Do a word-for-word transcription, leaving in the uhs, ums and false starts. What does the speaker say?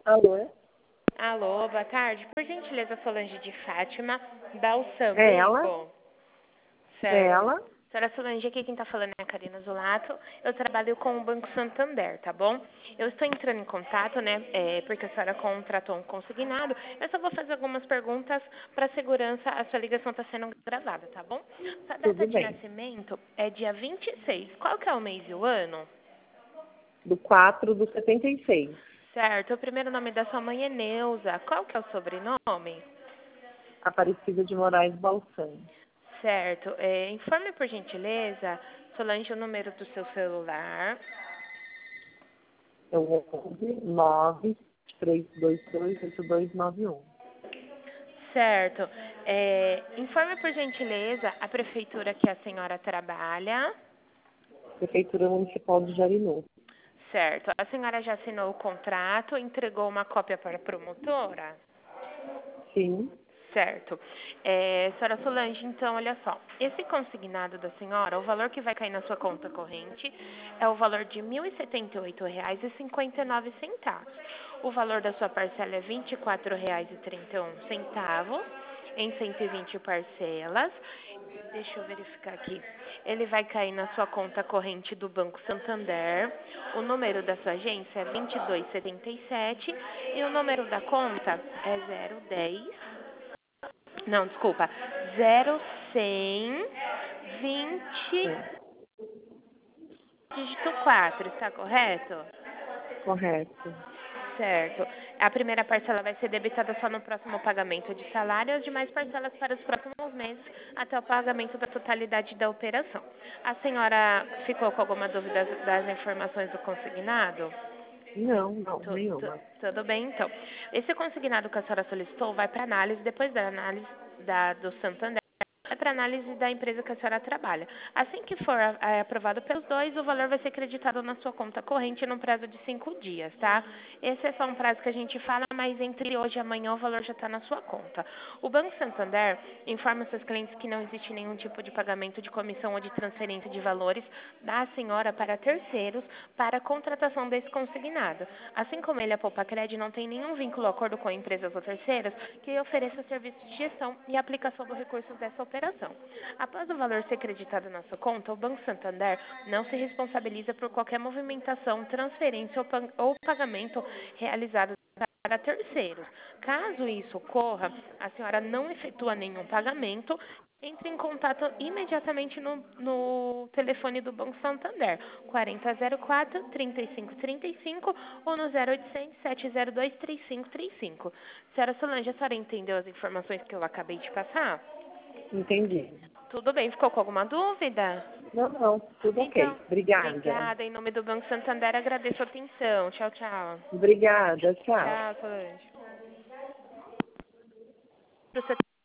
Alô? Alô, boa tarde. Por gentileza, Solange de Fátima, Balsam É ela? Veículo. É Certo. ela? Senhora Solange, aqui quem está falando é a Karina Zolato. Eu trabalho com o Banco Santander, tá bom? Eu estou entrando em contato, né, é, porque a senhora contratou um consignado. Eu só vou fazer algumas perguntas para segurança. A sua ligação está sendo gravada, tá bom? Sua data Tudo de bem. nascimento é dia vinte e seis. Qual que é o mês e o ano? Do quatro do setenta e seis. Certo. O primeiro nome da sua mãe é Neuza. Qual que é o sobrenome? Aparecida de Moraes Balsam. Certo. É, informe, por gentileza, Solange, o número do seu celular. É o onze nove três dois dois oito dois nove um. Certo. É, informe, por gentileza, a prefeitura que a senhora trabalha. Prefeitura Municipal de Jarinu. Certo. A senhora já assinou o contrato, entregou uma cópia para a promotora? Sim. Certo. É, senhora Solange, então, olha só. Esse consignado da senhora, o valor que vai cair na sua conta corrente é o valor de mil e setenta e oito reais e cinquenta e nove centavos. O valor da sua parcela é vinte e quatro reais e trinta e um centavos em cento e vinte parcelas. Deixa eu verificar aqui. Ele vai cair na sua conta corrente do Banco Santander. O número da sua agência é vinte e dois setenta e sete e o número da conta é zero dez. Não, desculpa. zero cem vinte Sim. dígito quatro, está correto? Correto. Certo. A primeira parcela vai ser debitada só no próximo pagamento de salário e as demais parcelas para os próximos meses até o pagamento da totalidade da operação. A senhora ficou com alguma dúvida das informações do consignado? Não, não, Tu- tu- nenhuma. tudo bem, então. Esse consignado que a senhora solicitou vai para análise, depois da análise da, do Santander, vai para análise da empresa que a senhora trabalha. Assim que for é, aprovado pelos dois, o valor vai ser creditado na sua conta corrente num prazo de cinco dias, tá? Esse é só um prazo que a gente fala, mas entre hoje e amanhã o valor já está na sua conta. O Banco Santander informa seus clientes que não existe nenhum tipo de pagamento de comissão ou de transferência de valores da senhora para terceiros para a contratação desse consignado. Assim como ele, a Poupacred, não tem nenhum vínculo ou acordo com empresas ou terceiras que ofereça serviço de gestão e aplicação dos recursos dessa operação. Após o valor ser creditado na sua conta, o Banco Santander não se responsabiliza por qualquer movimentação, transferência ou pa- ou pagamento realizado para terceiros. Caso isso ocorra, a senhora não efetua nenhum pagamento. Entre em contato imediatamente no, no telefone do Banco Santander, quarenta zero quatro, trinta e cinco trinta e cinco ou no zero oitocentos, sete zero dois, três cinco três cinco. Senhora Solange, a senhora entendeu as informações que eu acabei de passar? Entendi. Tudo bem, ficou com alguma dúvida? Não, não, tudo Então, ok. Obrigada. obrigada. Em nome do Banco Santander, agradeço a atenção. Tchau, tchau. Obrigada, tchau. Tchau, Solange. Pro seu